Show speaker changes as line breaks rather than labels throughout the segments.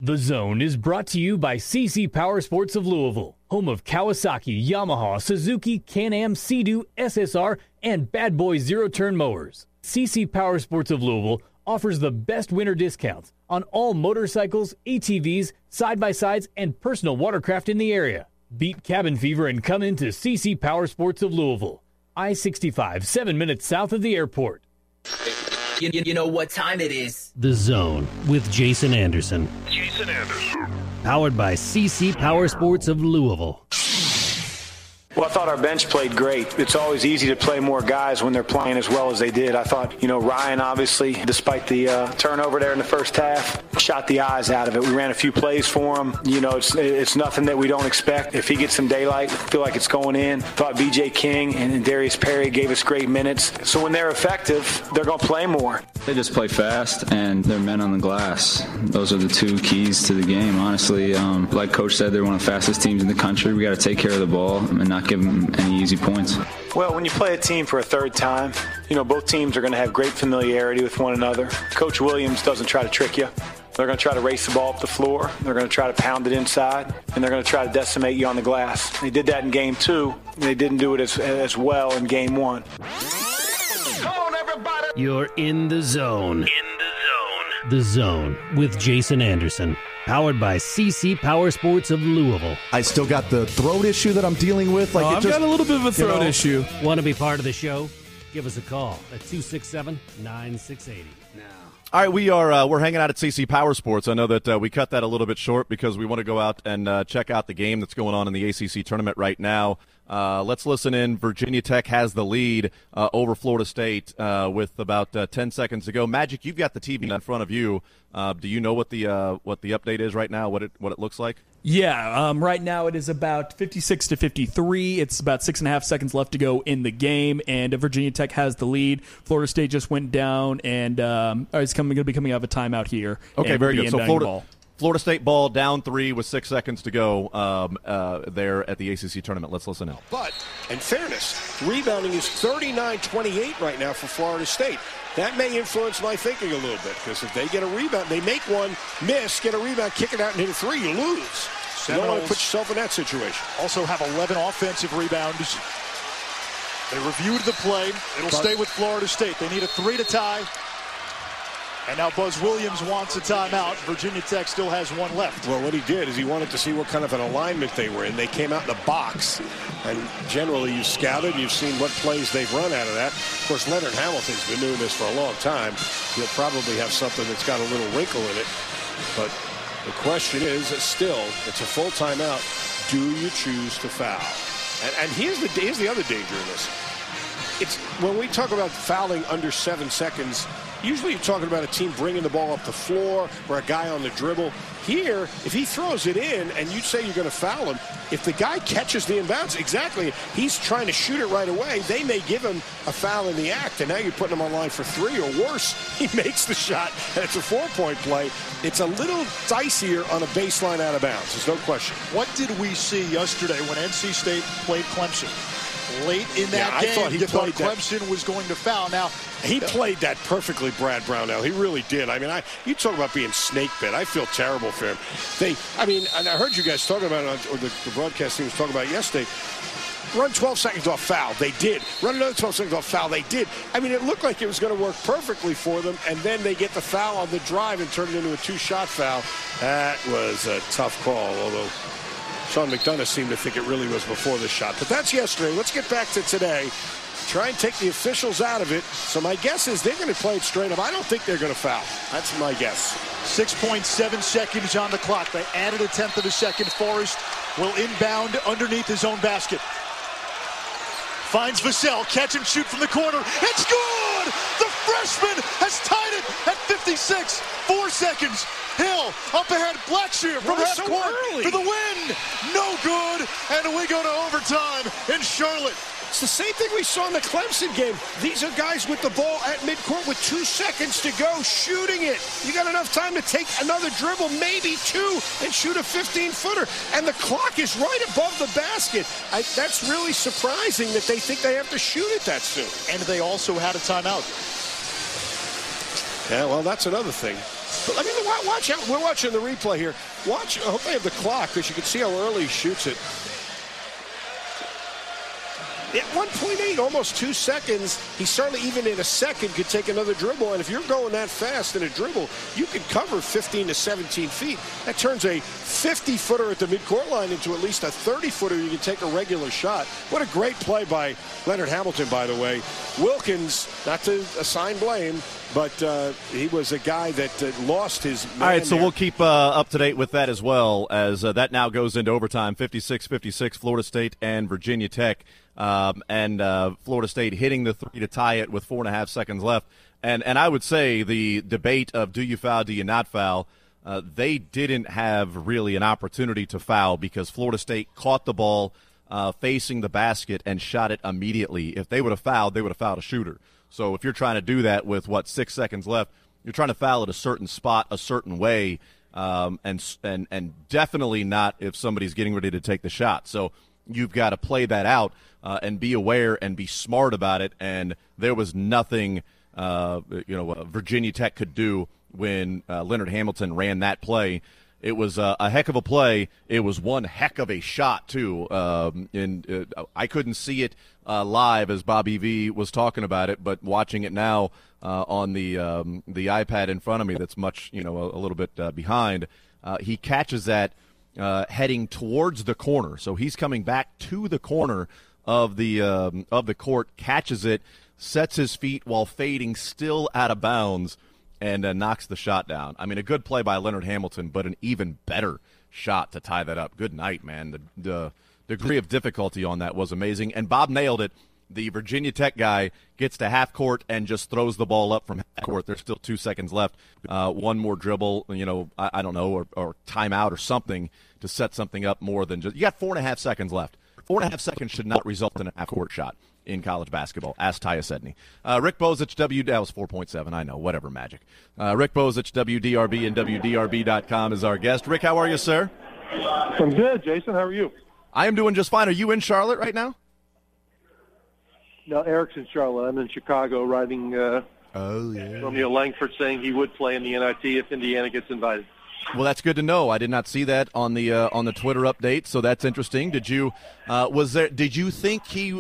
The Zone is brought to you by CC Power Sports of Louisville, home of Kawasaki, Yamaha, Suzuki, Can-Am, Sea-Doo, SSR, and Bad Boy zero-turn mowers. CC Power Sports of Louisville offers the best winter discounts on all motorcycles, ATVs, side-by-sides, and personal watercraft in the area. Beat cabin fever and come into CC Power Sports of Louisville. I-65, 7 minutes south of the airport.
You know what time it is.
The Zone with Jason Anderson. Powered by CC Power Sports of Louisville.
Well, I thought our bench played great. It's always easy to play more guys when they're playing as well as they did. I thought, Ryan, obviously, despite the turnover there in the first half, shot the eyes out of it. We ran a few plays for him. It's nothing that we don't expect. If he gets some daylight, I feel like it's going in. Thought B.J. King and Darius Perry gave us great minutes. So when they're effective, they're going to play more.
They just play fast, and they're men on the glass. Those are the two keys to the game, honestly. Like Coach said, they're one of the fastest teams in the country. We got to take care of the ball and not give them any easy points.
Well, when you play a team for a third time, both teams are going to have great familiarity with one another. Coach Williams doesn't try to trick you. They're going to try to race the ball up the floor. They're going to try to pound it inside, and they're going to try to decimate you on the glass. They did that in Game 2. They didn't do it as well in Game 1.
Come on, everybody.
You're in the zone. The Zone with Jason Anderson. Powered by CC Power Sports of Louisville.
I still got the throat issue that I'm dealing with.
I've got a little bit of a throat issue.
Want to be part of the show? Give us a call at 267-9680.
All right, we're hanging out at CC Power Sports. I know that we cut that a little bit short because we want to go out and check out the game that's going on in the ACC tournament right now. Let's listen in. Virginia Tech has the lead over Florida State with about 10 seconds to go. Magic, you've got the TV in front of you. Do you know what the update is right now? What it looks like?
Yeah, right now it is about 56-53. It's about 6.5 seconds left to go in the game, and Virginia Tech has the lead. Florida State just went down, and is going to be coming out of a timeout here.
Okay, very good. So Florida State ball down 3 with 6 seconds to go there at the ACC tournament. Let's listen in.
But, in fairness, rebounding is 39-28 right now for Florida State. That may influence my thinking a little bit, because if they get a rebound, they make one, miss, get a rebound, kick it out, and hit a 3, you lose. You don't want to put yourself in that situation.
Also have 11 offensive rebounds. They reviewed the play. It'll stay with Florida State. They need a 3 to tie. And now Buzz Williams wants a timeout. Virginia Tech still has one left.
Well, what he did is he wanted to see what kind of an alignment they were in. They came out in the box, and generally you've scouted, you've seen what plays they've run out of that. Of course, Leonard Hamilton's been doing this for a long time. He'll probably have something that's got a little wrinkle in it. But the question is, still, it's a full timeout. Do you choose to foul? And here's the other danger in this. It's when we talk about fouling under 7 seconds, usually you're talking about a team bringing the ball up the floor or a guy on the dribble. Here, if he throws it in and you say you're going to foul him, if the guy catches the inbounds, exactly, he's trying to shoot it right away, they may give him a foul in the act, and now you're putting him on line for 3, or worse, he makes the shot, and it's a 4-point play. It's a little dicier on a baseline out of bounds. There's no question.
What did we see yesterday when NC State played Clemson? Late in that game, you thought Clemson was going to foul. Now,
he played that perfectly, Brad Brownell. He really did. I mean, you talk about being snake bit. I feel terrible for him. And I heard you guys talking about it, or the broadcast team was talking about it yesterday. Run 12 seconds off foul. They did. Run another 12 seconds off foul. They did. I mean, it looked like it was going to work perfectly for them, and then they get the foul on the drive and turn it into a 2-shot foul. That was a tough call, although Sean McDonough seemed to think it really was before the shot. But that's yesterday. Let's get back to today. Try and take the officials out of it. So my guess is they're going to play it straight up. I don't think they're going to foul. That's my guess.
6.7 seconds on the clock. They added a 1/10 of a second. Forrest will inbound underneath his own basket. Finds Vassell. Catch and shoot from the corner. It's good! The freshman has tied it at 56. 4 seconds. Hill up ahead. Blackshear from half court for the win. No good. And we go to overtime in Charlotte.
It's the same thing we saw in the Clemson game. These are guys with the ball at midcourt with 2 seconds to go, shooting it. You got enough time to take another dribble, maybe 2, and shoot a 15-footer. And the clock is right above the basket. That's really surprising that they think they have to shoot it that soon.
And they also had a timeout.
Yeah, well, that's another thing. But let me look watch out. We're watching the replay here. Watch. I hope they have the clock because you can see how early he shoots it. At 1.8, almost 2 seconds, he certainly, even in a second, could take another dribble. And if you're going that fast in a dribble, you can cover 15 to 17 feet. That turns a 50-footer at the midcourt line into at least a 30-footer. You can take a regular shot. What a great play by Leonard Hamilton, by the way. Wilkins, not to assign blame, but he was a guy that lost his man.
All right, so
there.
we'll keep up to date with that as well, as that now goes into overtime, 56-56, Florida State and Virginia Tech. Florida State hitting the three to tie it with 4.5 seconds left. And I would say the debate of do you foul, do you not foul, they didn't have really an opportunity to foul because Florida State caught the ball facing the basket and shot it immediately. If they would have fouled, they would have fouled a shooter. So if you're trying to do that with, 6 seconds left, you're trying to foul at a certain spot, a certain way, and definitely not if somebody's getting ready to take the shot. So you've got to play that out and be aware and be smart about it. And there was nothing, Virginia Tech could do when Leonard Hamilton ran that play. It was a heck of a play. It was one heck of a shot, too. I couldn't see it live as Bobby V was talking about it, but watching it now on the iPad in front of me that's much, a little bit behind, he catches that heading towards the corner. So he's coming back to the corner of the court, catches it, sets his feet while fading, still out of bounds, and knocks the shot down. I mean, a good play by Leonard Hamilton, but an even better shot to tie that up. Good night, man. The degree of difficulty on that was amazing. And Bob nailed it. The Virginia Tech guy gets to half court and just throws the ball up from half court. There's still 2 seconds left. One more dribble, I don't know, or timeout or something to set something up more than just – you got 4.5 seconds left. 4.5 seconds should not result in a half-court shot in college basketball. Ask Tyus Edney. Rick Bozich, that was 4.7. I know, whatever, magic. Rick Bozich, WDRB and WDRB.com is our guest. Rick, how are you, sir?
I'm good, Jason. How are you?
I am doing just fine. Are you in Charlotte right now?
No, Eric's in Charlotte. I'm in Chicago writing Romeo Langford saying he would play in the NIT if Indiana gets invited.
Well, that's good to know. I did not see that on the Twitter update, so that's interesting. Did you think he?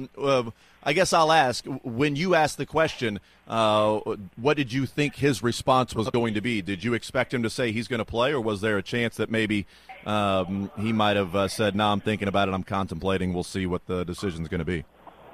I guess I'll ask. When you asked the question, what did you think his response was going to be? Did you expect him to say he's going to play, or was there a chance that maybe he might have said, "No, I'm thinking about it. I'm contemplating. We'll see what the decision's going to be."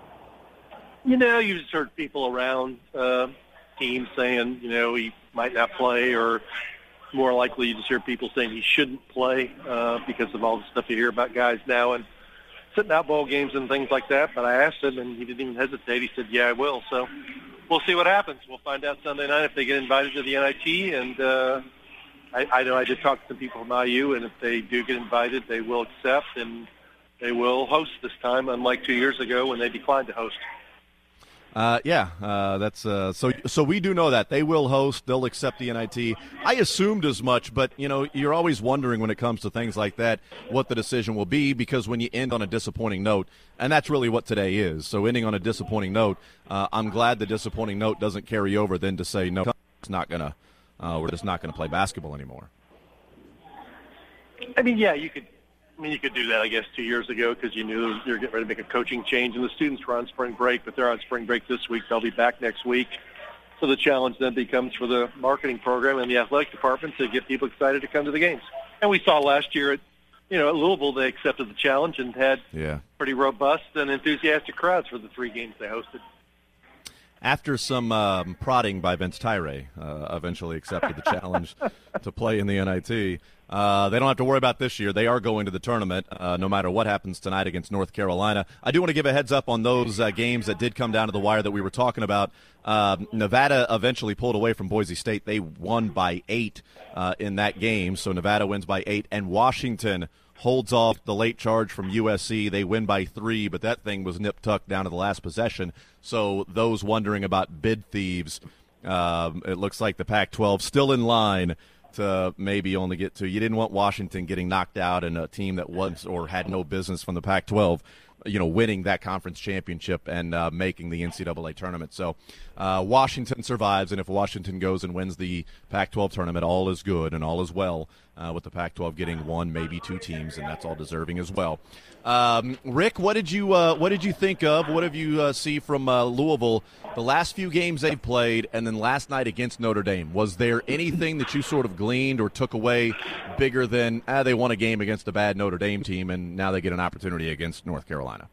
You just heard people around teams saying, he might not play, or more likely you just hear people saying he shouldn't play because of all the stuff you hear about guys now and sitting out bowl games and things like that. But I asked him, and he didn't even hesitate. He said, yeah, I will. So we'll see what happens. We'll find out Sunday night if they get invited to the NIT. And I know I did talk to some people from IU, and if they do get invited, they will accept, and they will host this time, unlike 2 years ago when they declined to host.
That's so we do know that they will host. They'll accept the NIT. I assumed as much, but you're always wondering when it comes to things like that what the decision will be, because when you end on a disappointing note, and that's really what today is. So ending on a disappointing note, I'm glad the disappointing note doesn't carry over then to say no, it's not gonna. We're just not gonna play basketball anymore.
I mean, yeah, you could do that, I guess, 2 years ago because you knew you were getting ready to make a coaching change, and the students were on spring break, but they're on spring break this week. They'll be back next week. So the challenge then becomes for the marketing program and the athletic department to get people excited to come to the games. And we saw last year at Louisville, they accepted the challenge and had pretty robust and enthusiastic crowds for the 3 games they hosted.
After some prodding by Vince Tyre, eventually accepted the challenge to play in the NIT. They don't have to worry about this year. They are going to the tournament no matter what happens tonight against North Carolina. I do want to give a heads up on those games that did come down to the wire that we were talking about. Nevada eventually pulled away from Boise State. They won by 8 in that game, so Nevada wins by 8. And Washington holds off the late charge from USC. They win by 3, but that thing was nip-tucked down to the last possession. So those wondering about bid thieves, it looks like the Pac-12 still in line to maybe only get to. You didn't want Washington getting knocked out and a team that was or had no business from the Pac-12 winning that conference championship and making the NCAA tournament. So Washington survives, and if Washington goes and wins the Pac-12 tournament, all is good and all is well, with the Pac-12 getting one, maybe two teams, and that's all deserving as well. Rick, what did you think of? What have you see from Louisville the last few games they've played, and then last night against Notre Dame? Was there anything that you sort of gleaned or took away bigger than they won a game against a bad Notre Dame team, and now they get an opportunity against North Carolina?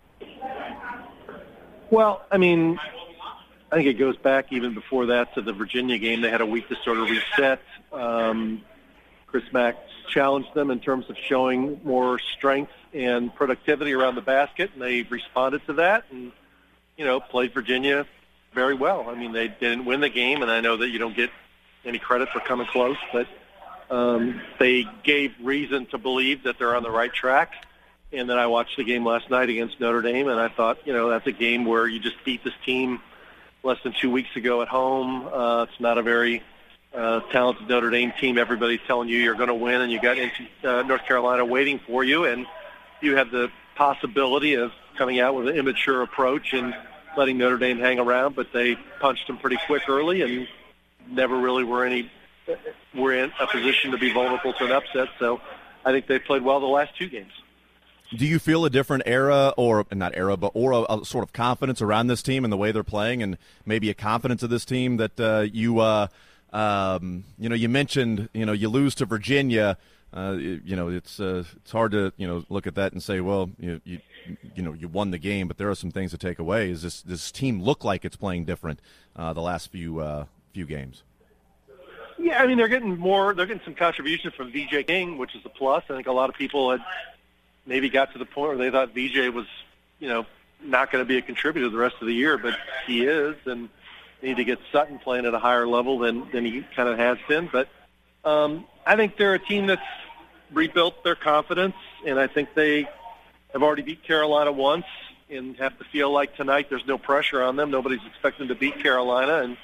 Well, I mean, I think it goes back even before that to the Virginia game. They had a week to sort of reset. Chris Mack challenged them in terms of showing more strength and productivity around the basket, and they responded to that and, played Virginia very well. I mean, they didn't win the game, and I know that you don't get any credit for coming close, but they gave reason to believe that they're on the right track. And then I watched the game last night against Notre Dame, and I thought, that's a game where you just beat this team less than 2 weeks ago at home. It's not a very talented Notre Dame team. Everybody's telling you you're going to win, and you got North Carolina waiting for you, and you have the possibility of coming out with an immature approach and letting Notre Dame hang around, but they punched them pretty quick early and never really were in a position to be vulnerable to an upset. So I think they played well the last two games.
Do you feel a different era, or not era, but a sort of confidence around this team and the way they're playing, and maybe a confidence of this team that you mentioned, you lose to Virginia. It's hard to look at that and say, well, you won the game, but there are some things to take away. Is this team look like it's playing different the last few games?
Yeah, I mean they're getting some contribution from VJ King, which is a plus. I think a lot of people had maybe got to the point where they thought VJ was, not going to be a contributor the rest of the year, but he is, and they need to get Sutton playing at a higher level than he kind of has been. But I think they're a team that's rebuilt their confidence, and I think they have already beat Carolina once and have to feel like tonight there's no pressure on them. Nobody's expecting to beat Carolina, and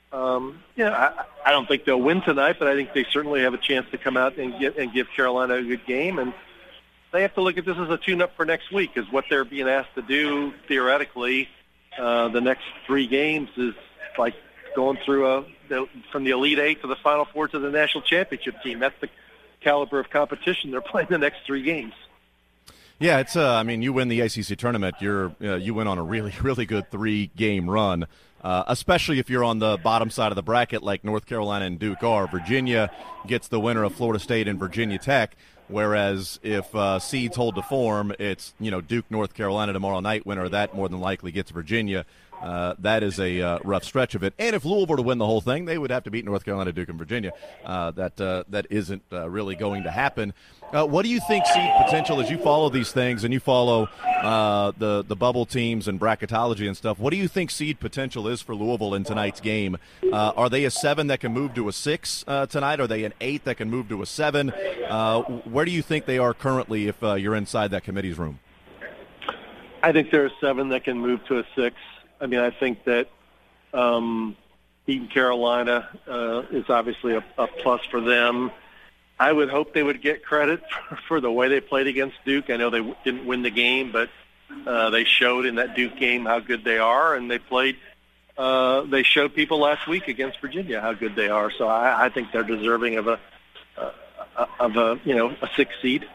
I don't think they'll win tonight, but I think they certainly have a chance to come out and give Carolina a good game. And they have to look at this as a tune-up for next week, is what they're being asked to do theoretically. The next three games is like going through from the Elite Eight to the Final Four to the national championship team. That's the caliber of competition they're playing the next three games.
Yeah, it's. You win the ACC tournament, you went on a really, really good 3-game run. Especially if you're on the bottom side of the bracket like North Carolina and Duke are. Virginia gets the winner of Florida State and Virginia Tech, whereas if seeds hold to form, it's Duke, North Carolina tomorrow night. Winner of that more than likely gets Virginia. That is a rough stretch of it. And if Louisville were to win the whole thing, they would have to beat North Carolina, Duke, and Virginia. That isn't really going to happen. What do you think seed potential, as you follow these things and you follow the bubble teams and bracketology and stuff, what do you think seed potential is for Louisville in tonight's game? Are they a 7 that can move to a 6 tonight? Are they an 8 that can move to a 7? Where do you think they are currently if you're inside that committee's room?
I think they're a 7 that can move to a 6. I mean, I think that beating Carolina is obviously a plus for them. I would hope they would get credit for the way they played against Duke. I know they didn't win the game, but they showed in that Duke game how good they are, and they played. They showed people last week against Virginia how good they are. So I think they're deserving of a 6 seed.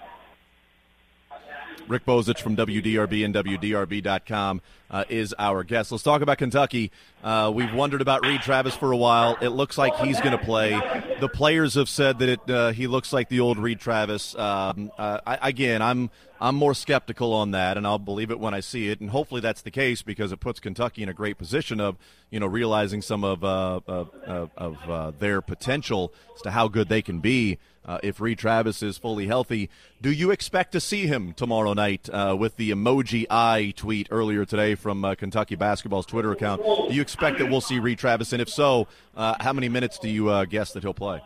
Rick Bozich from WDRB and WDRB.com is our guest. Let's talk about Kentucky. We've wondered about Reed Travis for a while. It looks like he's going to play. The players have said that he looks like the old Reed Travis. I'm more skeptical on that, and I'll believe it when I see it. And hopefully that's the case because it puts Kentucky in a great position of realizing some of their potential as to how good they can be. If Reed Travis is fully healthy, do you expect to see him tomorrow night with the emoji eye tweet earlier today from Kentucky basketball's Twitter account? Do you expect that we'll see Reed Travis? And if so, how many minutes do you guess that he'll play?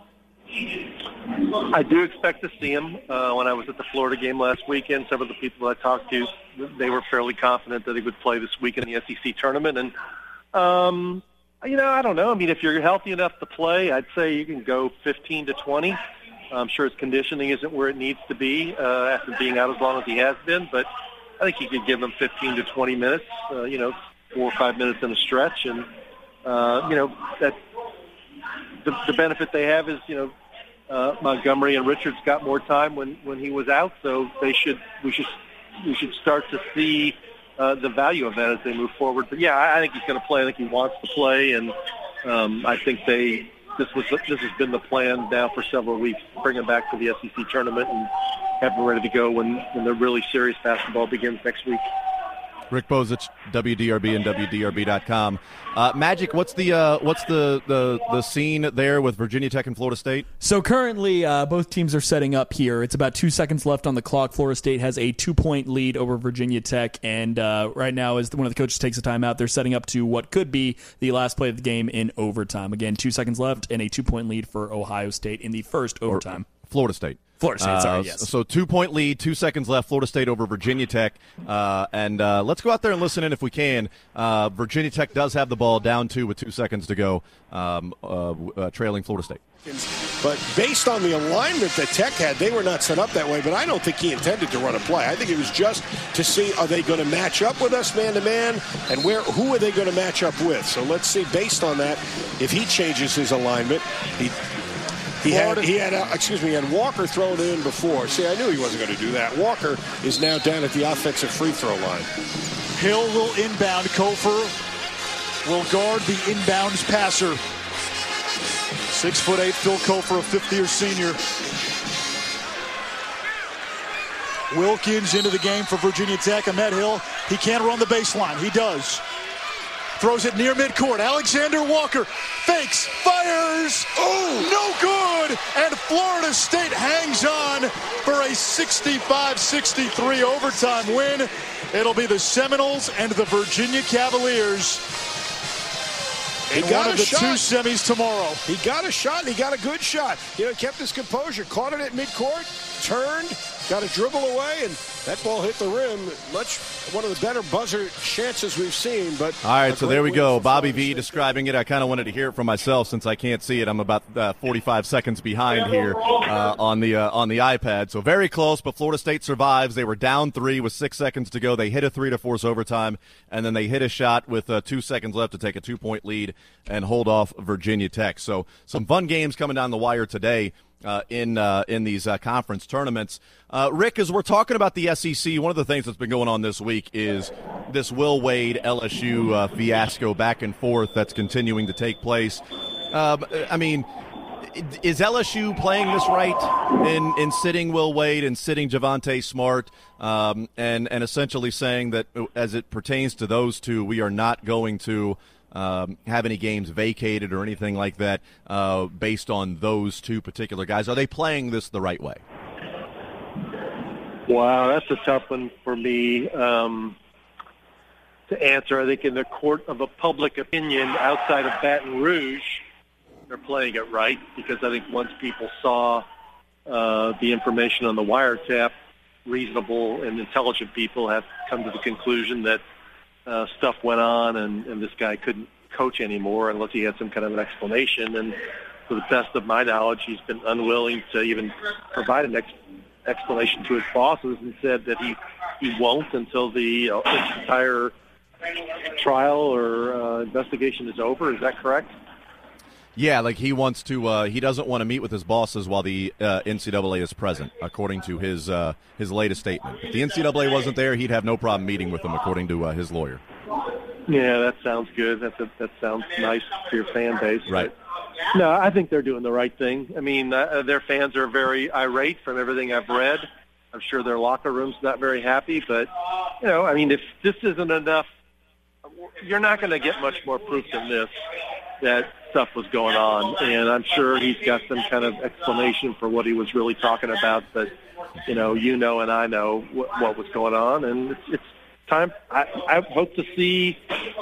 I do expect to see him. When I was at the Florida game last weekend, some of the people I talked to, they were fairly confident that he would play this week in the SEC tournament. And, I don't know. I mean, if you're healthy enough to play, I'd say you can go 15 to 20. I'm sure his conditioning isn't where it needs to be after being out as long as he has been, but I think he could give them 15 to 20 minutes, 4 or 5 minutes in a stretch. And, that the benefit they have is, Montgomery and Richards got more time when he was out, so we should start to see the value of that as they move forward. But yeah, I think he's going to play. I think he wants to play, and I think this has been the plan now for several weeks. Bring him back to the SEC tournament and have him ready to go when the really serious basketball begins next week.
Rick Bozich, WDRB and WDRB.com. Magic, what's the scene there with Virginia Tech and Florida State?
So currently, both teams are setting up here. It's about 2 seconds left on the clock. Florida State has a 2-point lead over Virginia Tech, and right now, as one of the coaches takes a timeout, they're setting up to what could be the last play of the game in overtime. Again, 2 seconds left and a 2-point lead for Ohio State in the first overtime.
Florida State.
Florida State, sorry, yes.
So 2-point lead, 2 seconds left, Florida State over Virginia Tech. And let's go out there and listen in if we can. Virginia Tech does have the ball down 2 with 2 seconds to go, trailing Florida State.
But based on the alignment that Tech had, they were not set up that way, but I don't think he intended to run a play. I think it was just to see, are they going to match up with us man-to-man, and who are they going to match up with? So let's see, based on that, if he changes his alignment, He had Walker thrown in before. See, I knew he wasn't going to do that. Walker is now down at the offensive free throw line.
Hill will inbound. Kofor will guard the inbounds passer. 6'8" Phil Kofor, a fifth-year senior. Wilkins into the game for Virginia Tech. Ahmed Hill, he can't run the baseline. He does. Throws it near midcourt. Alexander Walker fakes, fires. Oh, no good. And Florida State hangs on for a 65-63 overtime win. It'll be the Seminoles and the Virginia Cavaliers in one of the 2 semis tomorrow.
He got a shot, and he got a good shot. Kept his composure, caught it at midcourt, turned, got a dribble away, and that ball hit the rim. One of the better buzzer chances we've seen. But
all right, so there we go. Bobby V describing it. I kind of wanted to hear it from myself since I can't see it. I'm about 45 seconds behind here on the iPad. So very close, but Florida State survives. They were down 3 with 6 seconds to go. They hit a 3 to force overtime, and then they hit a shot with 2 seconds left to take a 2-point lead and hold off Virginia Tech. So some fun games coming down the wire today in these conference tournaments. Rick, as we're talking about the SEC, one of the things that's been going on this week is this Will Wade LSU fiasco back and forth that's continuing to take place. Is LSU playing this right in sitting Will Wade and sitting Javonte Smart and essentially saying that as it pertains to those two, we are not going to have any games vacated or anything like that based on those two particular guys? Are they playing this the right way?
Wow, that's a tough one for me to answer. I think in the court of a public opinion outside of Baton Rouge, they're playing it right, because I think once people saw the information on the wiretap, reasonable and intelligent people have come to the conclusion that stuff went on and this guy couldn't coach anymore unless he had some kind of an explanation. And to the best of my knowledge, he's been unwilling to even provide an explanation to his bosses, and said that he won't until the entire trial or investigation is over. Is that correct?
Yeah, like he wants to. He doesn't want to meet with his bosses while the NCAA is present, according to his latest statement. If the NCAA wasn't there, he'd have no problem meeting with them, according to his lawyer.
Yeah, that sounds good. That sounds nice for your fan base.
Right.
No, I think they're doing the right thing. I mean, their fans are very irate from everything I've read. I'm sure their locker room's not very happy, but if this isn't enough, you're not going to get much more proof than this that stuff was going on, and I'm sure he's got some kind of explanation for what he was really talking about. But and I know what was going on, and it's time. I hope to see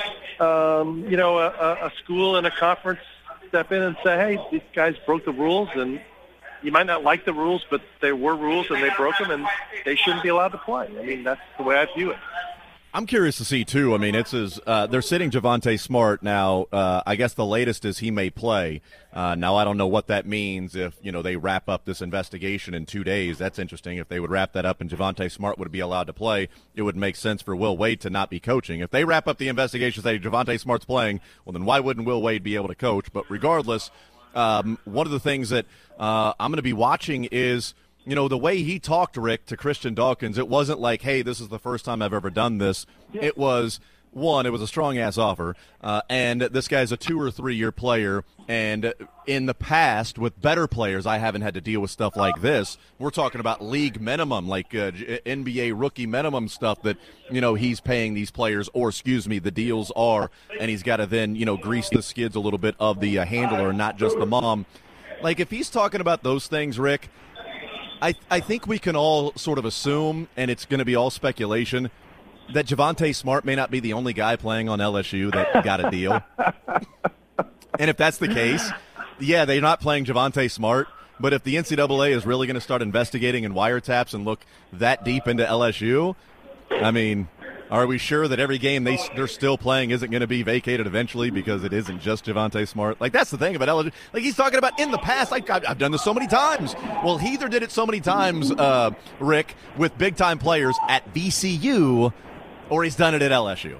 a school and a conference step in and say, hey, these guys broke the rules, and you might not like the rules, but they were rules and they broke them, and they shouldn't be allowed to play. I mean, that's the way I view it.
I'm curious to see, too. I mean, they're sitting Javonte Smart now. I guess the latest is he may play. Now, I don't know what that means if, they wrap up this investigation in 2 days. That's interesting. If they would wrap that up and Javonte Smart would be allowed to play, it would make sense for Will Wade to not be coaching. If they wrap up the investigation and say Javonte Smart's playing, well, then why wouldn't Will Wade be able to coach? But regardless, one of the things that I'm going to be watching is – the way he talked, Rick, to Christian Dawkins, it wasn't like, hey, this is the first time I've ever done this. Yeah. It was a strong-ass offer, and this guy's a 2 or 3 year player, and in the past, with better players, I haven't had to deal with stuff like this. We're talking about league minimum, like NBA rookie minimum stuff that, he's paying these players, or, the deals are, and he's got to then, grease the skids a little bit of the handler, not just the mom. Like, if he's talking about those things, Rick, I think we can all sort of assume, and it's going to be all speculation, that Javonte Smart may not be the only guy playing on LSU that got a deal. And if that's the case, yeah, they're not playing Javonte Smart, but if the NCAA is really going to start investigating and wiretaps and look that deep into LSU, I mean, are we sure that every game they're still playing isn't going to be vacated eventually because it isn't just Javonte Smart? Like, that's the thing about LSU. Like, he's talking about in the past, I've done this so many times. Well, he either did it so many times, Rick, with big-time players at VCU, or he's done it at LSU.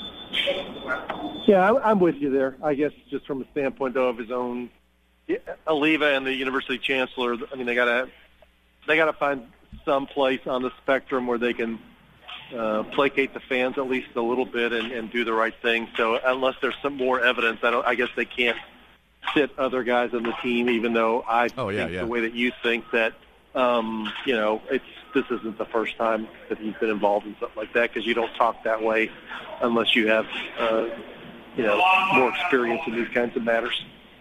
Yeah, I'm with you there. I guess just from a standpoint, though, of his own Oliva and the university chancellor, I mean, they got to find some place on the spectrum where they can placate the fans at least a little bit and do the right thing. So unless there's some more evidence, I guess they can't sit other guys on the team, even though I think the way that you think that, this isn't the first time that he's been involved in something like that, because you don't talk that way unless you have, more experience in these kinds of matters.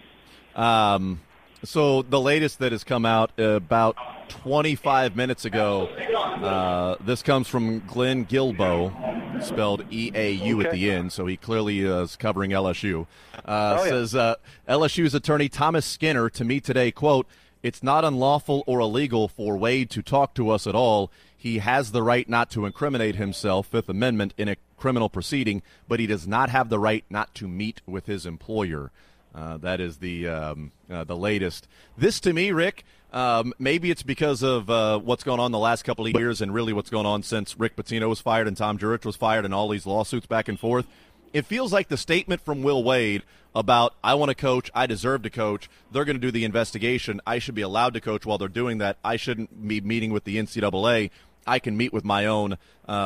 So the latest that has come out about 25 minutes ago, this comes from Glenn Guilbeau, spelled E-A-U at the end, so he clearly is covering LSU. Says LSU's attorney Thomas Skinner to me today, quote, "It's not unlawful or illegal for Wade to talk to us at all. He has the right not to incriminate himself, Fifth Amendment, in a criminal proceeding, but he does not have the right not to meet with his employer." That is the latest. This, to me, Rick, maybe it's because of what's going on the last couple of years and really what's going on since Rick Pitino was fired and Tom Jurich was fired and all these lawsuits back and forth. It feels like the statement from Will Wade about, I want to coach, I deserve to coach, they're going to do the investigation, I should be allowed to coach while they're doing that, I shouldn't be meeting with the NCAA, I can meet with my own,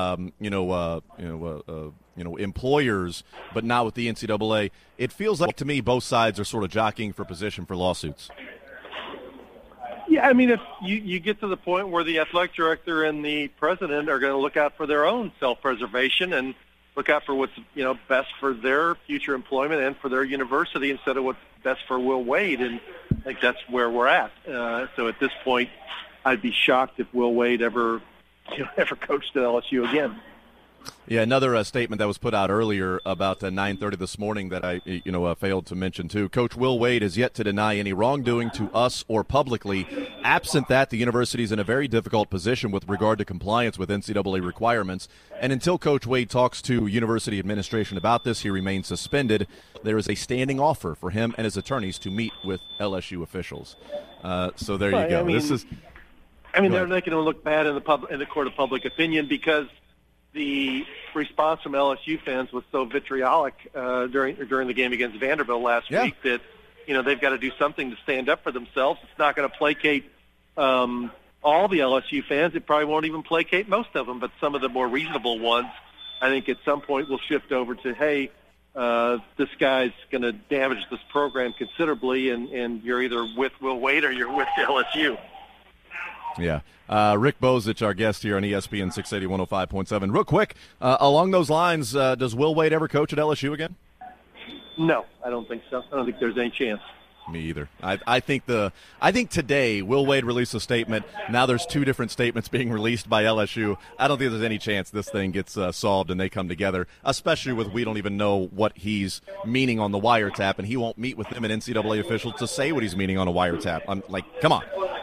employers, but not with the NCAA. It feels like, to me, both sides are sort of jockeying for position for lawsuits.
Yeah, I mean, if you get to the point where the athletic director and the president are going to look out for their own self-preservation and look out for what's best for their future employment and for their university instead of what's best for Will Wade, and I think that's where we're at. So at this point, I'd be shocked if Will Wade ever coached at LSU again.
Yeah, another statement that was put out earlier about 9:30 this morning that I failed to mention too. Coach Will Wade has yet to deny any wrongdoing to us or publicly. Absent that, the university is in a very difficult position with regard to compliance with NCAA requirements. And until Coach Wade talks to university administration about this, he remains suspended. There is a standing offer for him and his attorneys to meet with LSU officials. So there you go.
They're making him look bad in the court of public opinion because the response from LSU fans was so vitriolic during the game against Vanderbilt last week that they've got to do something to stand up for themselves. It's not going to placate all the LSU fans. It probably won't even placate most of them, but some of the more reasonable ones, I think at some point will shift over to, hey, this guy's going to damage this program considerably, and you're either with Will Wade or you're with LSU.
Yeah. Rick Bozich, our guest here on ESPN 680 105.7. Real quick, along those lines, does Will Wade ever coach at LSU again?
No, I don't think so. I don't think there's any chance.
Me either. I think today Will Wade released a statement. Now there's two different statements being released by LSU. I don't think there's any chance this thing gets solved and they come together, especially with we don't even know what he's meaning on the wiretap, and he won't meet with them and NCAA officials to say what he's meaning on a wiretap. I'm like, come on.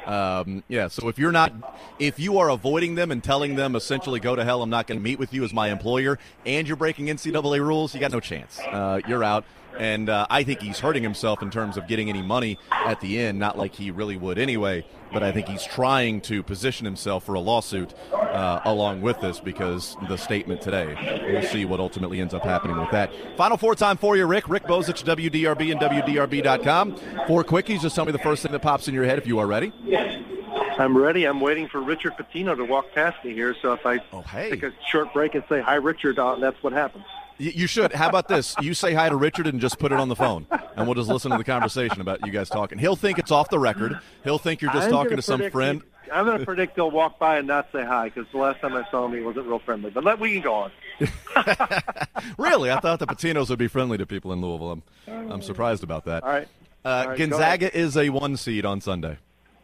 So if you are avoiding them and telling them essentially go to hell, I'm not going to meet with you as my employer, and you're breaking NCAA rules, you got no chance. You're out. And I think he's hurting himself in terms of getting any money at the end, not like he really would anyway, but I think he's trying to position himself for a lawsuit along with this because the statement today. We'll see what ultimately ends up happening with that. Final four time for you, Rick. Rick Bozich, WDRB and WDRB.com. 4 quickies. Just tell me the first thing that pops in your head if you are ready.
I'm ready. I'm waiting for Richard Pitino to walk past me here, so if I take a short break and say, hi, Richard, that's what happens.
You should. How about this? You say hi to Richard and just put it on the phone, and we'll just listen to the conversation about you guys talking. He'll think it's off the record. He'll think you're just talking to some friend.
I'm going to predict he'll walk by and not say hi because the last time I saw him, he wasn't real friendly. But we can go on.
Really? I thought the Patinos would be friendly to people in Louisville. I'm surprised about that.
All right.
Gonzaga is a 1 seed on Sunday.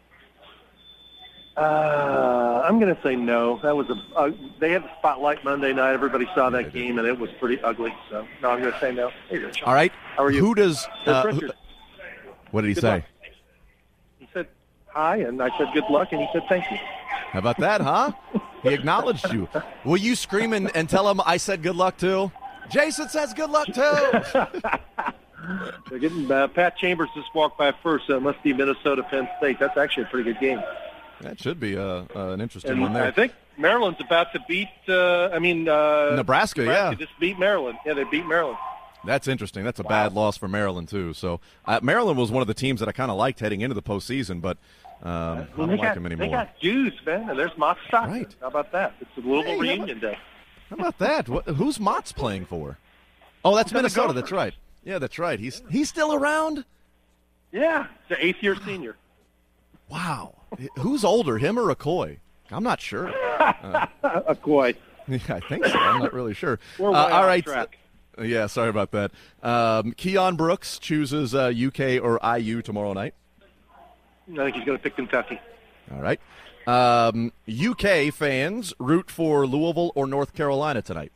I'm going to say no. That was they had the spotlight Monday night. Everybody saw that game, and it was pretty ugly. So, no, I'm going to say no. Hey, Rich.
All right.
How are you?
Who does what did he say?
Luck. He said hi, and I said good luck, and he said thank you.
How about that, huh? He acknowledged you. Will you scream and tell him I said good luck, too? Jason says good luck, too.
They're getting Pat Chambers just walked by first, so it must be Minnesota-Penn State. That's actually a pretty good game.
That should be an interesting one there.
I think Maryland's about to beat,
Nebraska, yeah.
Just beat Maryland. Yeah, they beat Maryland.
That's interesting. That's a bad loss for Maryland, too. So Maryland was one of the teams that I kind of liked heading into the postseason, but I don't like them anymore.
They got Jews, man, and there's Mott Stockton.
Right.
How about that? It's the Louisville reunion day.
How about that? Who's Mott's playing for? Oh, that's Minnesota. That's right. Yeah, that's right. He's still around?
Yeah, he's an 8th-year senior.
Wow. Who's older, him or Okoye? I'm not sure.
Okoye.
Yeah, I think so. I'm not really sure.
We're way
all right.
Track.
Yeah, sorry about that. Keon Brooks chooses UK or IU tomorrow night.
I think he's going to pick Kentucky.
All right. UK fans root for Louisville or North Carolina tonight.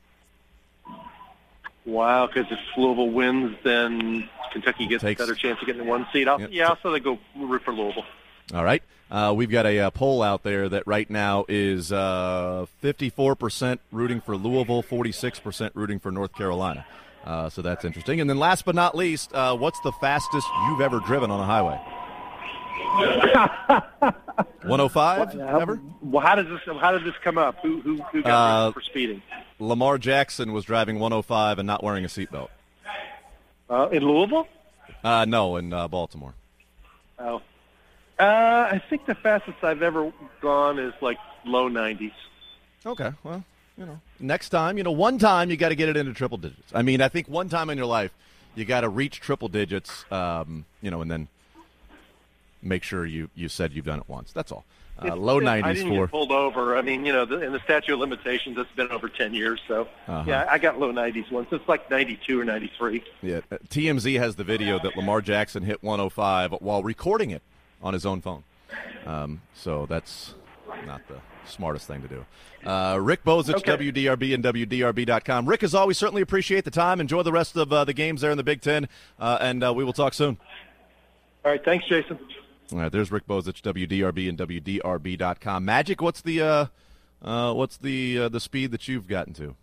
Wow, because if Louisville wins, then Kentucky gets a better chance of getting the 1 seed. So they go root for Louisville.
All right. We've got a poll out there that right now is 54% rooting for Louisville, 46% rooting for North Carolina. So that's interesting. And then last but not least, what's the fastest you've ever driven on a highway? 105 ever?
Well, how did this come up? Who got for speeding?
Lamar Jackson was driving 105 and not wearing a seatbelt.
In Louisville?
No, in Baltimore.
Oh. I think the fastest I've ever gone is like low 90s.
Okay, well, next time, one time you got to get it into triple digits. I mean, I think one time in your life you got to reach triple digits, and then make sure you said you've done it once. That's all. Low 90s
I didn't get pulled over. I mean, in the statute of limitations, it's been over 10 years. So, yeah, I got low 90s once. It's like 92 or 93.
Yeah, TMZ has the video that Lamar Jackson hit 105 while recording it on his own phone. So that's not the smartest thing to do. Rick Bozich, WDRB and WDRB.com. Rick, as always, certainly appreciate the time. Enjoy the rest of the games there in the Big Ten, and we will talk soon.
All right, thanks, Jason.
All right, there's Rick Bozich, WDRB and WDRB.com. Magic, what's the speed that you've gotten to?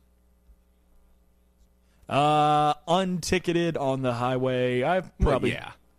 Unticketed on the highway. I've probably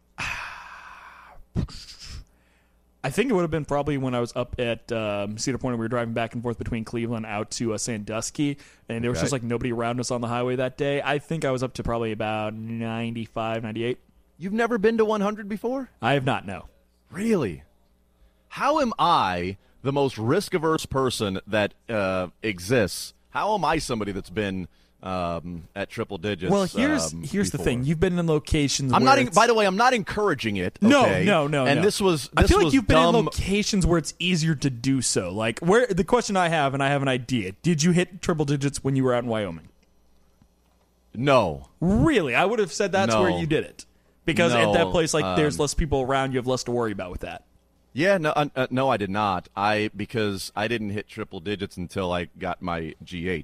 I think it would have been probably when I was up at Cedar Point and we were driving back and forth between Cleveland out to Sandusky, and there was just like nobody around us on the highway that day. I think I was up to probably about 95, 98.
You've never been to 100 before?
I have not, no.
Really? How am I the most risk-averse person that exists? How am I somebody that's been at triple digits?
Well, here's the thing. You've been in locations
by the way, I'm not encouraging it. Okay?
No.
And this was
I feel like you've been
dumb.
in locations where it's easier to do so. Like where the question I have, and I have an idea. Did you hit triple digits when you were out in Wyoming?
No.
Really? I would have said that's where you did it. Because at that place, there's less people around, you have less to worry about with that.
Yeah, no, I did not. Because I didn't hit triple digits until I got my G8.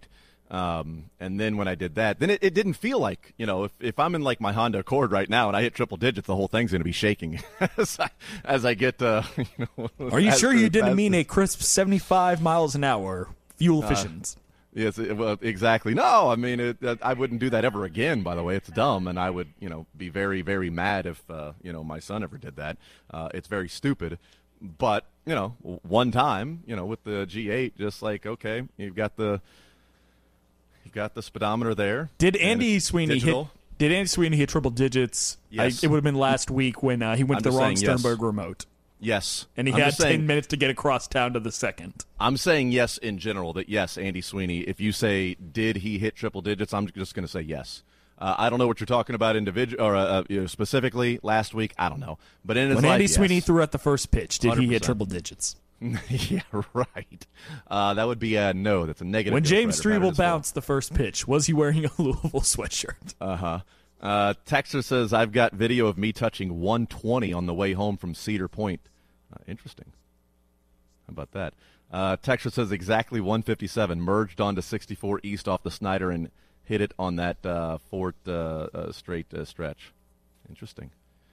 And then when I did that, then it didn't feel like, if I'm in like my Honda Accord right now and I hit triple digits, the whole thing's going to be shaking as I get.
Are you sure you didn't mean a crisp 75 miles an hour fuel efficiency?
Yes, well, exactly. No, I mean, I wouldn't do that ever again, by the way. It's dumb, and I would, be very, very mad if, my son ever did that. It's very stupid. But, one time, with the G8, just like, okay, you've got the speedometer there.
Did Andy Sweeney hit triple digits?
Yes.
It would have been last week when he went to the wrong Sternberg remote.
Yes.
And he had 10 minutes to get across town to the second.
I'm saying yes in general, that yes, Andy Sweeney. If you say, did he hit triple digits, I'm just going to say yes. I don't know what you're talking about specifically last week. I don't know. But in his
when
life,
Andy
yes.
Sweeney threw out the first pitch, did
100%.
he hit triple digits?
Yeah, right. That would be a no. That's a negative.
When James Strebel bounced the first pitch, was he wearing a Louisville sweatshirt?
Texter says, I've got video of me touching 120 on the way home from Cedar Point. Interesting. How about that? Texter says exactly 157. Merged onto 64 East off the Snyder and hit it on that fourth straight stretch. Interesting.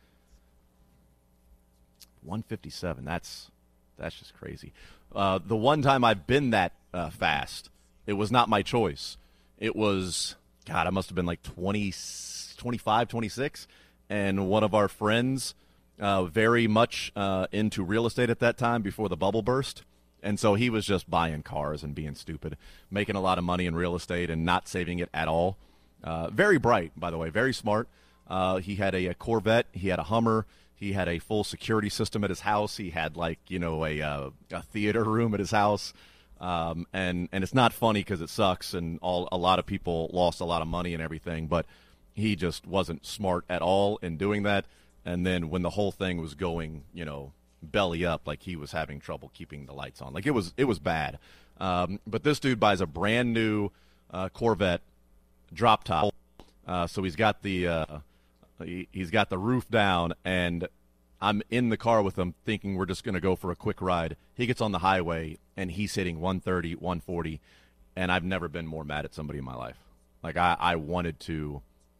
157. That's just crazy. The one time I've been that fast, it was not my choice. It was, I must have been like 25, 26, and one of our friends, very much into real estate at that time before the bubble burst, and so he was just buying cars and being stupid, making a lot of money in real estate and not saving it at all. Very bright, by the way, very smart. He had a Corvette. He had a Hummer. He had a full security system at his house. He had a theater room at his house. And it's not funny because it sucks, and a lot of people lost a lot of money and everything, but he just wasn't smart at all in doing that. And then when the whole thing was going, belly up, like he was having trouble keeping the lights on. Like it was bad. But this dude buys a brand new Corvette drop top. So he's got the roof down, and I'm in the car with him thinking we're just going to go for a quick ride. He gets on the highway, and he's hitting 130, 140, and I've never been more mad at somebody in my life. Like, I wanted to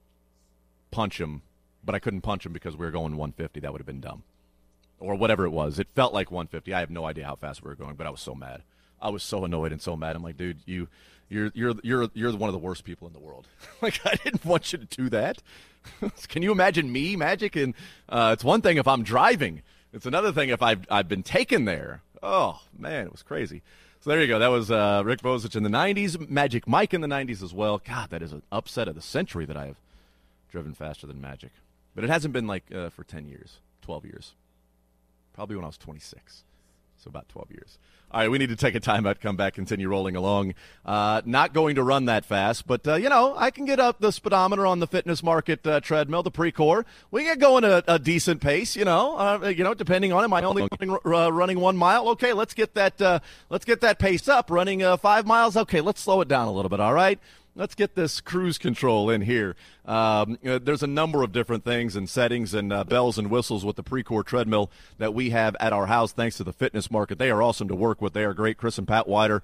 punch him, but I couldn't punch him because we were going 150. That would have been dumb. Or whatever it was. It felt like 150. I have no idea how fast we were going, but I was so mad. I was so annoyed and so mad. I'm like, dude, you're one of the worst people in the world. Like, I didn't want you to do that. Can you imagine me, Magic? And it's one thing if I'm driving. It's another thing if I've been taken there. Oh, man, it was crazy. So there you go. That was Rick Bozich in the 90s, Magic Mike in the 90s as well. God, that is an upset of the century that I have driven faster than Magic. But it hasn't been like for 10 years, 12 years. Probably when I was 26. So about 12 years. All right, we need to take a timeout, come back, continue rolling along. Not going to run that fast, but, I can get up the speedometer on the Fitness Market treadmill, the Precor. We get going at a decent pace, depending on it. Am I only running 1 mile? Okay, let's get that pace up. Running 5 miles? Okay, let's slow it down a little bit, all right? Let's get this cruise control in here. There's a number of different things and settings and bells and whistles with the Precor treadmill that we have at our house thanks to the Fitness Market. They are awesome to work with. They are great. Chris and Pat Wider,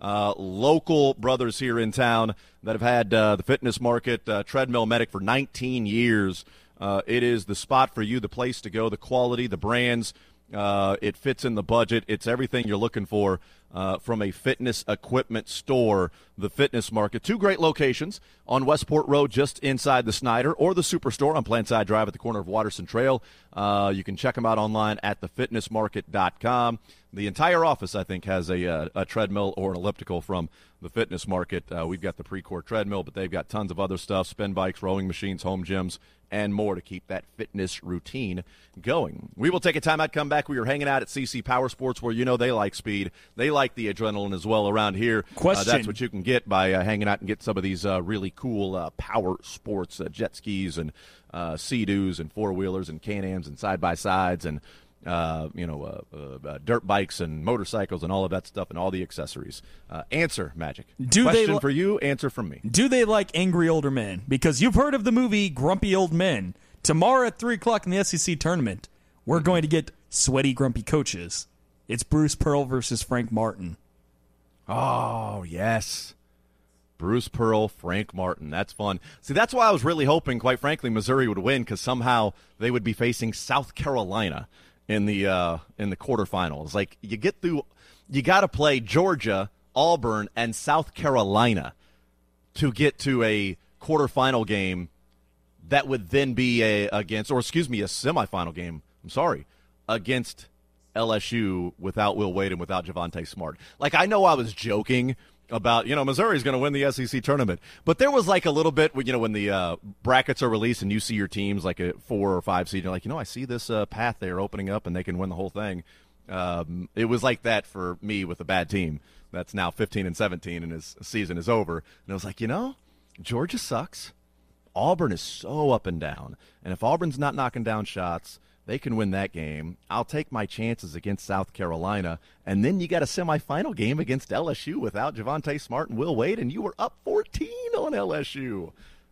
local brothers here in town that have had the Fitness Market Treadmill Medic for 19 years. It is the spot for you, the place to go, the quality, the brands. It fits in the budget. It's everything you're looking for from a fitness equipment store, the Fitness Market. 2 great locations on Westport Road just inside the Snyder, or the Superstore on Plantside Drive at the corner of Watterson Trail. You can check them out online at thefitnessmarket.com. The entire office, I think, has a treadmill or an elliptical from the Fitness Market. We've got the Precor treadmill, but they've got tons of other stuff, spin bikes, rowing machines, home gyms, and more to keep that fitness routine going. We will take a timeout, come back. We are hanging out at CC Power Sports, where they like speed. They like the adrenaline as well around here.
Question.
That's what you can get by hanging out and get some of these really cool power sports, jet skis and Sea-Doos and four-wheelers and Can-Ams and side-by-sides and dirt bikes and motorcycles and all of that stuff and all the accessories. Answer, Magic. Question for you, answer from me.
Do they like angry older men? Because you've heard of the movie Grumpy Old Men. Tomorrow at 3 o'clock in the SEC tournament, we're going to get sweaty, grumpy coaches. It's Bruce Pearl versus Frank Martin.
Oh, yes. Bruce Pearl, Frank Martin. That's fun. See, that's why I was really hoping, quite frankly, Missouri would win, because somehow they would be facing South Carolina in the quarterfinals. Like, you got to play Georgia, Auburn, and South Carolina to get to a quarterfinal game that would then be a semifinal game. I'm sorry, against LSU without Will Wade and without Javonte Smart. Like, I know I was joking about, Missouri's going to win the SEC tournament, but there was like a little bit, when the brackets are released and you see your teams like a 4 or 5 seed, you're like, I see this path they're opening up and they can win the whole thing. It was like that for me with a bad team that's now 15-17 and his season is over. And I was like, Georgia sucks. Auburn is so up and down. And if Auburn's not knocking down shots, they can win that game. I'll take my chances against South Carolina. And then you got a semifinal game against LSU without Javonte Smart and Will Wade, and you were up 14 on LSU.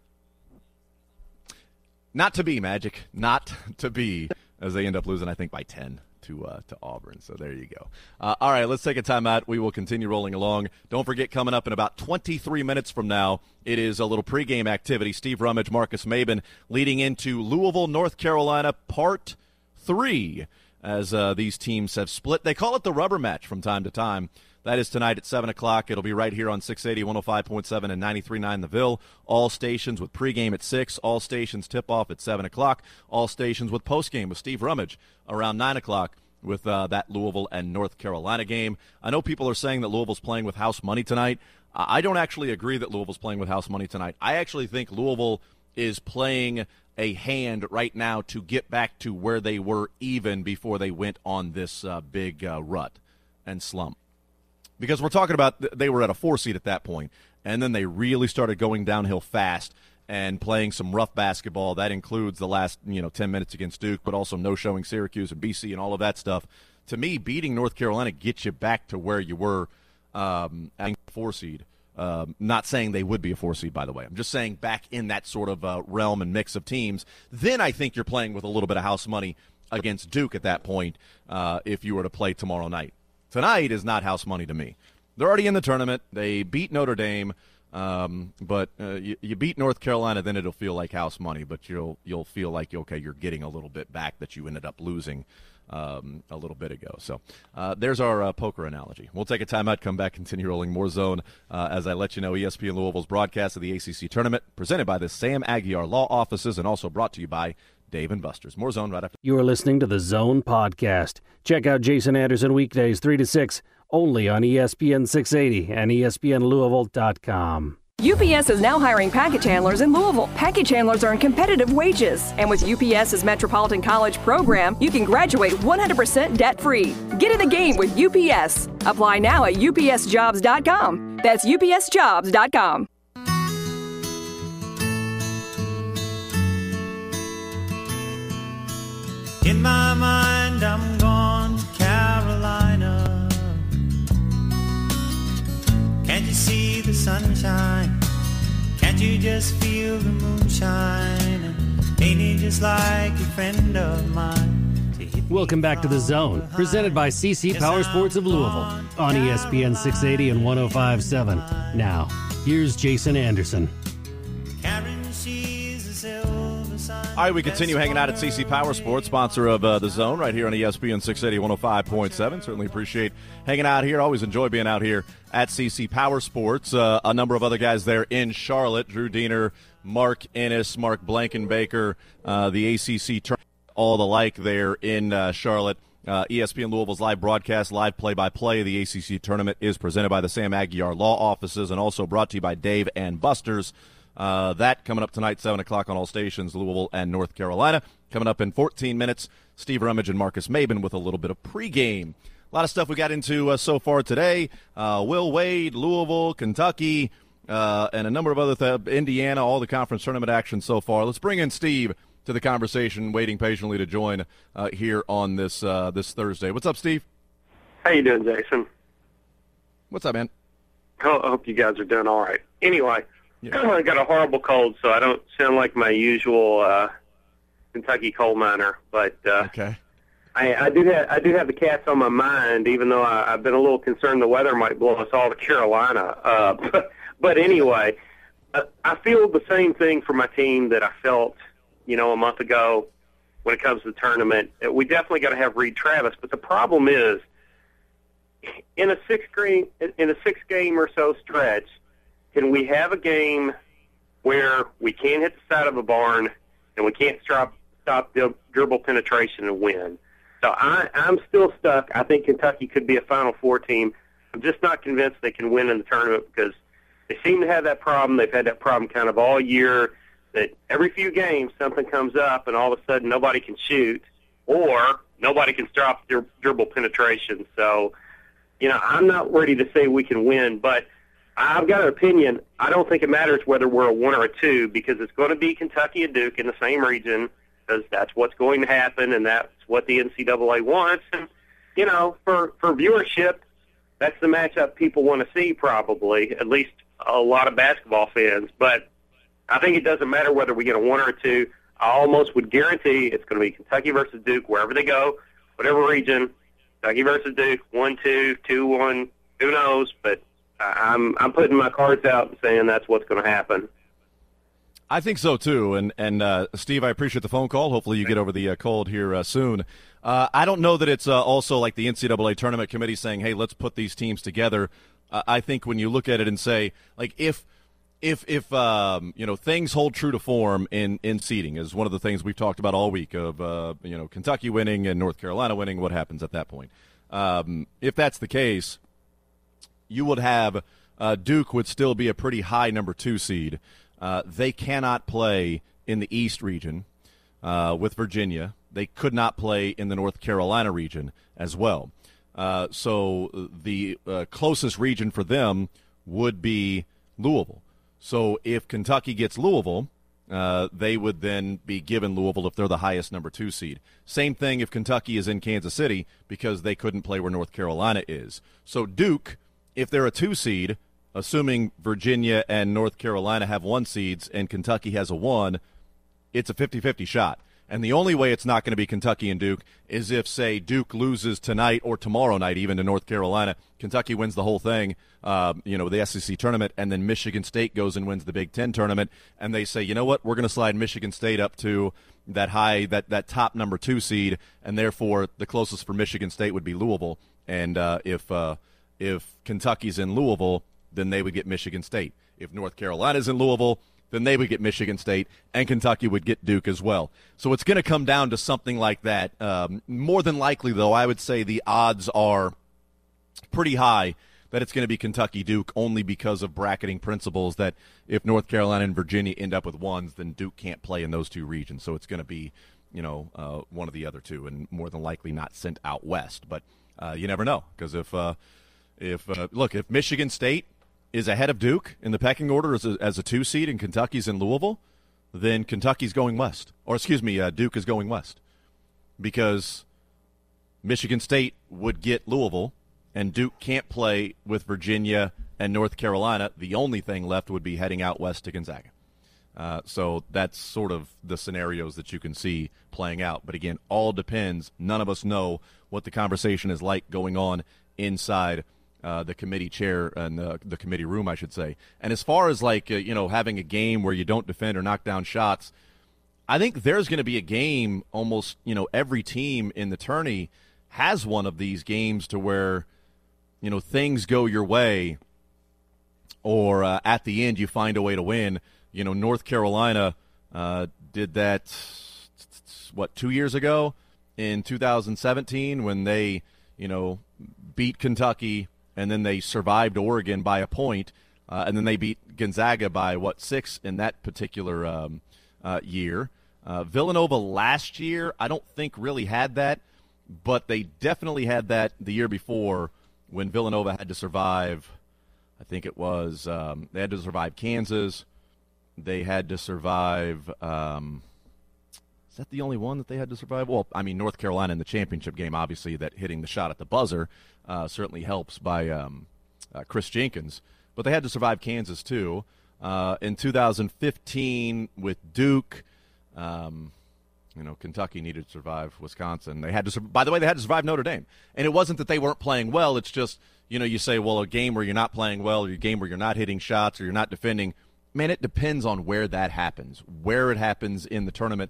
Not to be, Magic. Not to be, as they end up losing, I think, by 10 to Auburn. So there you go. All right, let's take a timeout. We will continue rolling along. Don't forget, coming up in about 23 minutes from now, it is a little pregame activity. Steve Rummage, Marcus Maben, leading into Louisville, North Carolina, Part 3, as these teams have split. They call it the rubber match from time to time. That is tonight at 7 o'clock. It'll be right here on 680, 105.7, and 93.9 The Ville. All stations with pregame at 6. All stations tip-off at 7 o'clock. All stations with postgame with Steve Rummage around 9 o'clock with that Louisville and North Carolina game. I know people are saying that Louisville's playing with house money tonight. I don't actually agree that Louisville's playing with house money tonight. I actually think Louisville is playing a hand right now to get back to where they were even before they went on this big rut and slump. Because we're talking about they were at a 4 seed at that point, and then they really started going downhill fast and playing some rough basketball. That includes the last 10 minutes against Duke, but also no-showing Syracuse and BC and all of that stuff. To me, beating North Carolina gets you back to where you were at a 4 seed. Not saying they would be a 4 seed, by the way. I'm just saying back in that sort of realm and mix of teams. Then I think you're playing with a little bit of house money against Duke at that point if you were to play tomorrow night. Tonight is not house money to me. They're already in the tournament. They beat Notre Dame, but you beat North Carolina, then it'll feel like house money. But you'll feel like you're getting a little bit back that you ended up losing a little bit ago. So there's our poker analogy. We'll take a timeout, come back, continue rolling more Zone as I let you know ESPN Louisville's broadcast of the ACC tournament presented by the Sam Aguiar Law Offices and also brought to you by Dave & Buster's. More Zone right after.
You are listening to the Zone Podcast. Check out Jason Anderson weekdays 3 to 6 only on ESPN 680 and ESPNLouisville.com.
UPS is now hiring package handlers in Louisville. Package handlers earn competitive wages. And with UPS's Metropolitan College program, you can graduate 100% debt-free. Get in the game with UPS. Apply now at upsjobs.com. That's upsjobs.com.
In my mind, I'm gone to Carolina. Can't you see the sunshine? Can't you just feel the moonshine? Ain't it just like a friend of mine?
Welcome back to The Zone, presented by CC Power Sports of Louisville on ESPN 680 and 105.7. Now, here's Jason Anderson.
All right, we continue hanging out at CC Power Sports, sponsor of The Zone, right here on ESPN 680, 105.7. Certainly appreciate hanging out here. Always enjoy being out here at CC Power Sports. A number of other guys there in Charlotte, Drew Diener, Mark Ennis, Mark Blankenbaker, the ACC tournament, all the like there in Charlotte. ESPN Louisville's live broadcast, live play-by-play of the ACC tournament is presented by the Sam Aguiar Law Offices and also brought to you by Dave & Buster's. That coming up tonight, 7 o'clock on all stations, Louisville and North Carolina. Coming up in 14 minutes, Steve Rummage and Marcus Maben with a little bit of pregame. A lot of stuff we got into so far today. Will Wade, Louisville, Kentucky, and a number of other Indiana, all the conference tournament action so far. Let's bring in Steve to the conversation, waiting patiently to join here on this Thursday. What's up, Steve?
How you doing, Jason?
What's up, man?
I hope you guys are doing all right. Anyway, I got a horrible cold, so I don't sound like my usual Kentucky coal miner. But
okay.
I do have the Cats on my mind, even though I've been a little concerned the weather might blow us all to Carolina. But anyway, I feel the same thing for my team that I felt, a month ago when it comes to the tournament. We definitely got to have Reed Travis, but the problem is, in a six game or so stretch, can we have a game where we can't hit the side of a barn and we can't stop the dribble penetration and win? So I'm still stuck. I think Kentucky could be a Final Four team. I'm just not convinced they can win in the tournament because they seem to have that problem. They've had that problem kind of all year, that every few games something comes up and all of a sudden nobody can shoot or nobody can stop their dribble penetration. So, I'm not ready to say we can win, but I've got an opinion. I don't think it matters whether we're a 1 or a 2 because it's going to be Kentucky and Duke in the same region because that's what's going to happen and that's what the NCAA wants. And, for viewership, that's the matchup people want to see probably, at least a lot of basketball fans. But I think it doesn't matter whether we get a 1 or a 2. I almost would guarantee it's going to be Kentucky versus Duke wherever they go, whatever region. Kentucky versus Duke, 1-2, 2-1, who knows? But I'm putting my cards out and saying that's what's going to happen.
I think so too, and Steve, I appreciate the phone call. Hopefully, you get over the cold here soon. I don't know that it's also like the NCAA tournament committee saying, "Hey, let's put these teams together." I think when you look at it and say, like, if things hold true to form in seeding is one of the things we've talked about all week of Kentucky winning and North Carolina winning, what happens at that point? If that's the case, you would have Duke would still be a pretty high number 2 seed. They cannot play in the East region with Virginia. They could not play in the North Carolina region as well. So the closest region for them would be Louisville. So if Kentucky gets Louisville, they would then be given Louisville if they're the highest number 2 seed. Same thing if Kentucky is in Kansas City because they couldn't play where North Carolina is. So Duke, if they're a 2 seed, assuming Virginia and North Carolina have 1 seeds and Kentucky has a 1, it's a 50-50 shot. And the only way it's not going to be Kentucky and Duke is if, say, Duke loses tonight or tomorrow night even to North Carolina, Kentucky wins the whole thing, the SEC tournament, and then Michigan State goes and wins the Big Ten tournament, and they say, you know what, we're going to slide Michigan State up to that top number 2 seed, and therefore the closest for Michigan State would be Louisville. And if Kentucky's in Louisville, then they would get Michigan State. If North Carolina's in Louisville, then they would get Michigan State, and Kentucky would get Duke as well. So it's going to come down to something like that. More than likely, though, I would say the odds are pretty high that it's going to be Kentucky-Duke only because of bracketing principles that if North Carolina and Virginia end up with 1s, then Duke can't play in those 2 regions. So it's going to be, one of the other 2 and more than likely not sent out west. But you never know because if Michigan State is ahead of Duke in the pecking order as a 2 seed and Kentucky's in Louisville, then Kentucky's going west. Or, Duke is going west. Because Michigan State would get Louisville, and Duke can't play with Virginia and North Carolina. The only thing left would be heading out west to Gonzaga. So that's sort of the scenarios that you can see playing out. But, again, all depends. None of us know what the conversation is like going on inside the committee chair and the committee room, I should say. And as far as having a game where you don't defend or knock down shots, I think there's going to be a game almost, every team in the tourney has one of these games to where, things go your way or at the end you find a way to win. North Carolina did that, 2 years ago in 2017 when they, beat Kentucky and then they survived Oregon by a point, and then they beat Gonzaga by, 6 in that particular year. Villanova last year, I don't think really had that, but they definitely had that the year before when Villanova had to survive, I think it was, they had to survive Kansas. They had to survive, is that the only one that they had to survive? Well, North Carolina in the championship game, obviously, that hitting the shot at the buzzer certainly helps by Chris Jenkins. But they had to survive Kansas, too. In 2015 with Duke, Kentucky needed to survive Wisconsin. By the way, they had to survive Notre Dame. And it wasn't that they weren't playing well. It's just, you say, well, a game where you're not playing well, or a game where you're not hitting shots, or you're not defending, man, it depends on where that happens, where it happens in the tournament.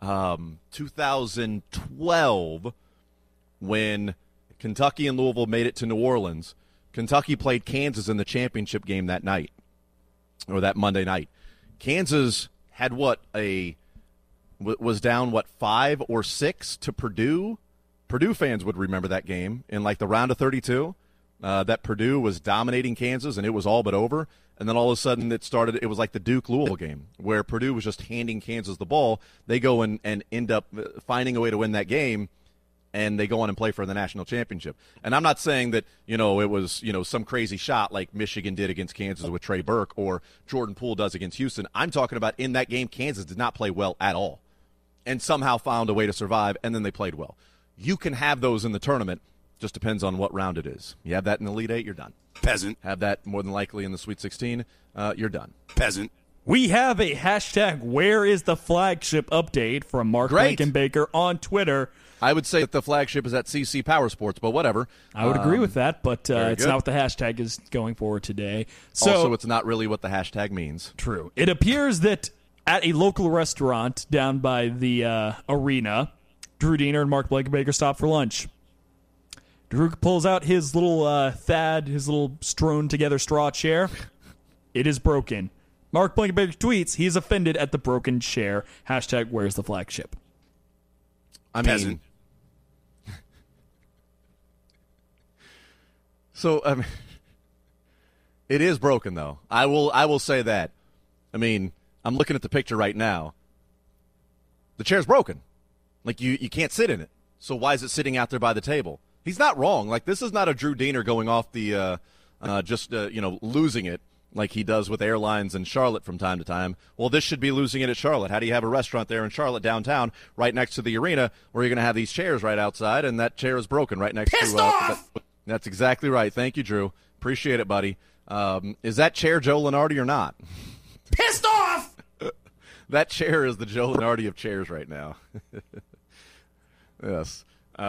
2012, when Kentucky and Louisville made it to New Orleans, Kentucky played Kansas in the championship game that night, or that Monday night. Kansas had was down 5 or 6 to Purdue. Purdue fans would remember that game in like the round of 32. That Purdue was dominating Kansas and it was all but over. And then all of a sudden it was like the Duke-Louisville game where Purdue was just handing Kansas the ball. They go and end up finding a way to win that game, and they go on and play for the national championship. And I'm not saying that, it was, some crazy shot like Michigan did against Kansas with Trey Burke or Jordan Poole does against Houston. I'm talking about in that game, Kansas did not play well at all and somehow found a way to survive, and then they played well. You can have those in the tournament. Just depends on what round it is. You have that in the Elite Eight, you're done.
Peasant.
Have that more than likely in the Sweet 16, you're done.
Peasant.
We have a hashtag Where is the Flagship update from Mark Blankenbaker on Twitter.
I would say that the flagship is at CC Power Sports, but whatever.
I would agree with that, but it's not what the hashtag is going for today. So,
also, it's not really what the hashtag means.
True. It appears that at a local restaurant down by the arena, Drew Diener and Mark Blankenbaker stop for lunch. Drew pulls out his little Thad, his little strewn-together straw chair. It is broken. Mark Blankenbaker tweets, he's offended at the broken chair. Hashtag Where's the Flagship?
Peasant. So, it is broken, though. I will say that. I'm looking at the picture right now. The chair's broken. Like, you can't sit in it. So why is it sitting out there by the table? He's not wrong. Like, this is not a Drew Diener going off the, losing it like he does with airlines in Charlotte from time to time. Well, this should be losing it at Charlotte. How do you have a restaurant there in Charlotte downtown right next to the arena where you're going to have these chairs right outside, and that chair is broken right next
Pissed
to
off!
That's exactly right. Thank you, Drew. Appreciate it, buddy. Is that chair Joe Lunardi or not?
Pissed off!
That chair is the Joe Lunardi of chairs right now. Yes.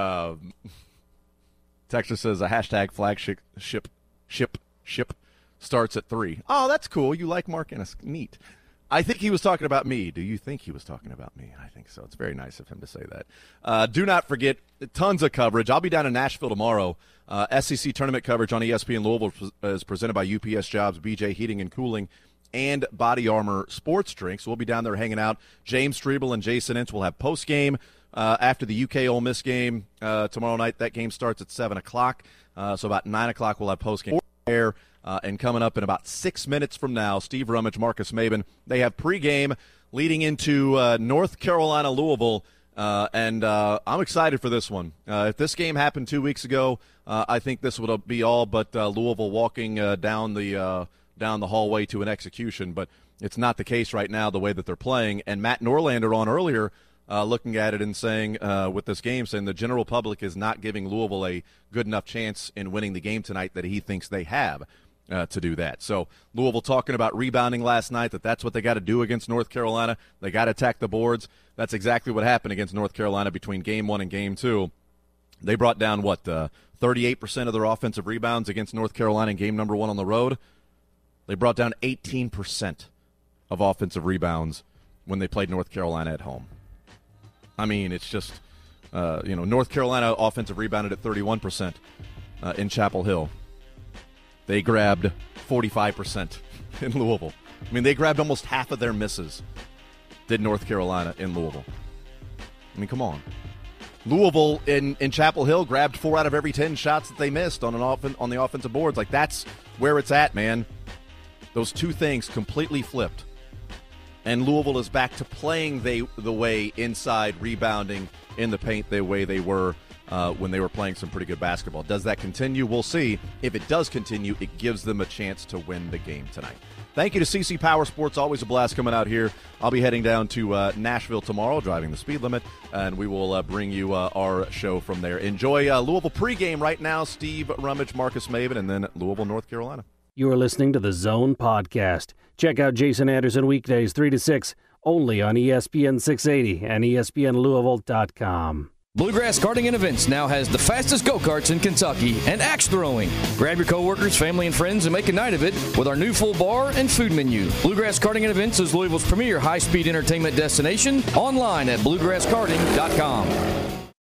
Texas says a hashtag flagship ship starts at 3. Oh, that's cool. You like Mark Ennis. Neat. I think he was talking about me. Do you think he was talking about me? I think so. It's very nice of him to say that. Do not forget, tons of coverage. I'll be down in Nashville tomorrow. SEC tournament coverage on ESPN Louisville is presented by UPS Jobs, BJ Heating and Cooling, and Body Armor Sports Drinks. We'll be down there hanging out. James Strebel and Jason Ince will have post-game after the UK Ole Miss game tomorrow night. That game starts at 7 o'clock. So about 9 o'clock we'll have post-game air. And coming up in about 6 minutes from now, Steve Rummage, Marcus Maben, they have pregame leading into North Carolina, Louisville, and I'm excited for this one. If this game happened 2 weeks ago, I think this would be all but Louisville walking down the hallway to an execution, but it's not the case right now the way that they're playing. And Matt Norlander on earlier looking at it and saying with this game, saying the general public is not giving Louisville a good enough chance in winning the game tonight that he thinks they have. To do that. So Louisville talking about rebounding last night, that's what they got to do against North Carolina. They got to attack the boards. That's exactly what happened against North Carolina between Game 1 and Game 2. They brought down, 38% of their offensive rebounds against North Carolina in Game number 1 on the road. They brought down 18% of offensive rebounds when they played North Carolina at home. It's just, North Carolina offensive rebounded at 31% in Chapel Hill. They grabbed 45% in Louisville. They grabbed almost half of their misses, did North Carolina in Louisville. Come on. Louisville in Chapel Hill grabbed 4 out of every 10 shots that they missed on the offensive boards. That's where it's at, man. Those two things completely flipped. And Louisville is back to playing the way inside, rebounding in the paint the way they were when they were playing some pretty good basketball. Does that continue? We'll see. If it does continue, it gives them a chance to win the game tonight. Thank you to CC Power Sports. Always a blast coming out here. I'll be heading down to Nashville tomorrow, driving the speed limit, and we will bring you our show from there. Enjoy Louisville pregame right now. Steve Rummage, Marcus Maven, and then Louisville, North Carolina.
You are listening to the Zone Podcast. Check out Jason Anderson weekdays 3 to 6, only on ESPN 680 and ESPNLouisville.com.
Bluegrass Karting and Events now has the fastest go-karts in Kentucky and axe throwing. Grab your coworkers, family, and friends and make a night of it with our new full bar and food menu. Bluegrass Karting and Events is Louisville's premier high-speed entertainment destination. Online at bluegrasskarting.com.